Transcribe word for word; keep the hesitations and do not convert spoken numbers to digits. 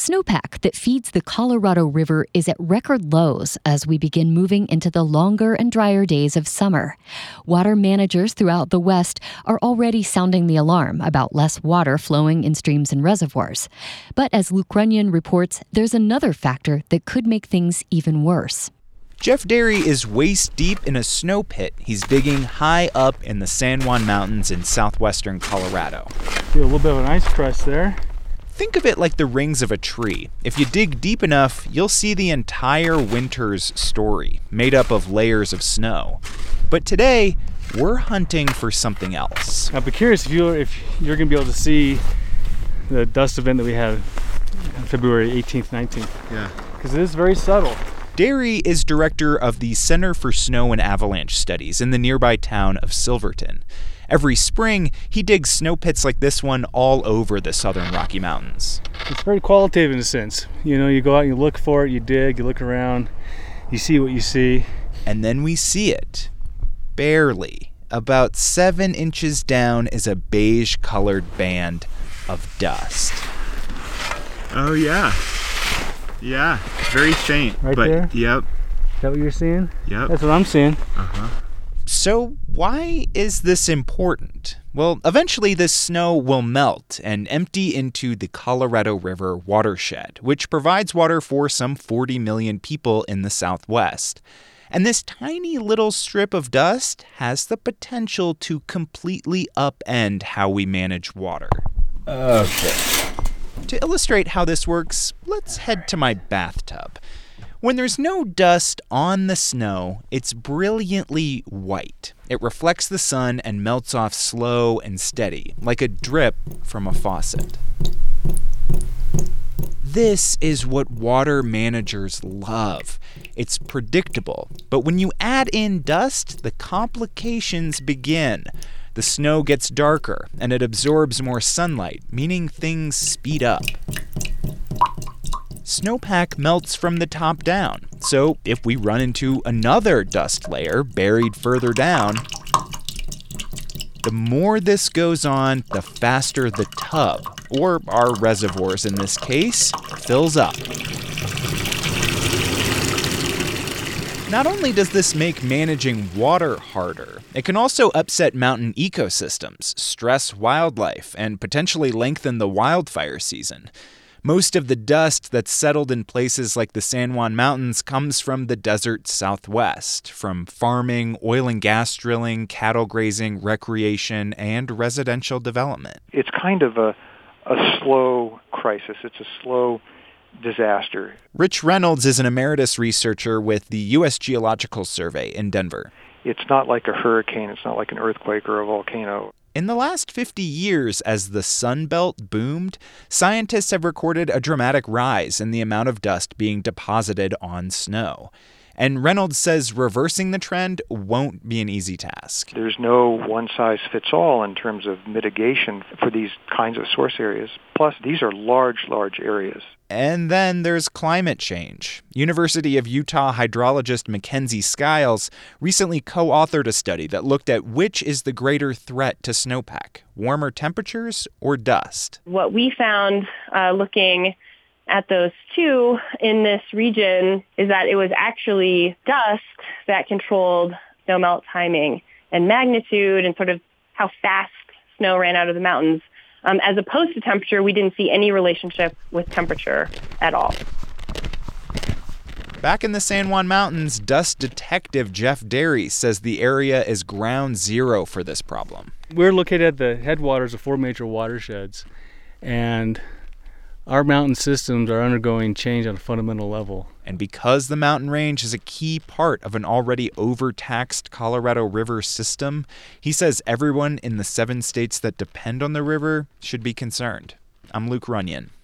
Snowpack that feeds the Colorado River is at record lows as we begin moving into the longer and drier days of summer. Water managers throughout the West are already sounding the alarm about less water flowing in streams and reservoirs. But as Luke Runyon reports, there's another factor that could make things even worse. Jeff Derry is waist deep in a snow pit he's digging high up in the San Juan Mountains in southwestern Colorado. Feel a little bit of an ice crust there. Think of it like the rings of a tree. If you dig deep enough, you'll see the entire winter's story, made up of layers of snow. But today, we're hunting for something else. I'd be curious if you're, if you're going to be able to see the dust event that we had on February eighteenth, nineteenth. Yeah. Because it is very subtle. Derry is director of the Center for Snow and Avalanche Studies in the nearby town of Silverton. Every spring, he digs snow pits like this one all over the southern Rocky Mountains. It's very qualitative in a sense. You know, you go out and you look for it, you dig, you look around, you see what you see. And then we see it. Barely. About seven inches down is a beige-colored band of dust. Oh, yeah. Yeah, very faint. Right but, there? Yep. Is that what you're seeing? Yep. That's what I'm seeing. Uh-huh. So why is this important? Well, eventually this snow will melt and empty into the Colorado River watershed, which provides water for some forty million people in the Southwest. And this tiny little strip of dust has the potential to completely upend how we manage water. Okay. To illustrate how this works, let's head to my bathtub. When there's no dust on the snow, it's brilliantly white. It reflects the sun and melts off slow and steady, like a drip from a faucet. This is what water managers love. It's predictable, but when you add in dust, the complications begin. The snow gets darker, and it absorbs more sunlight, meaning things speed up. Snowpack melts from the top down, so if we run into another dust layer buried further down, the more this goes on, the faster the tub, or our reservoirs in this case, fills up. Not only does this make managing water harder, it can also upset mountain ecosystems, stress wildlife, and potentially lengthen the wildfire season. Most of the dust that's settled in places like the San Juan Mountains comes from the desert Southwest, from farming, oil and gas drilling, cattle grazing, recreation, and residential development. It's kind of a, a slow crisis. It's a slow disaster. Rich Reynolds is an emeritus researcher with the U S Geological Survey in Denver. It's not like a hurricane. It's not like an earthquake or a volcano. In the last fifty years, as the Sun Belt boomed, scientists have recorded a dramatic rise in the amount of dust being deposited on snow. And Reynolds says reversing the trend won't be an easy task. There's no one-size-fits-all in terms of mitigation for these kinds of source areas. Plus, these are large, large areas. And then there's climate change. University of Utah hydrologist Mackenzie Skiles recently co-authored a study that looked at which is the greater threat to snowpack, warmer temperatures or dust. What we found uh, looking at those two in this region is that it was actually dust that controlled snowmelt timing and magnitude and sort of how fast snow ran out of the mountains. Um, as opposed to temperature, we didn't see any relationship with temperature at all. Back in the San Juan Mountains, dust detective Jeff Derry says the area is ground zero for this problem. We're located at the headwaters of four major watersheds, and our mountain systems are undergoing change on a fundamental level. And because the mountain range is a key part of an already overtaxed Colorado River system, he says everyone in the seven states that depend on the river should be concerned. I'm Luke Runyon.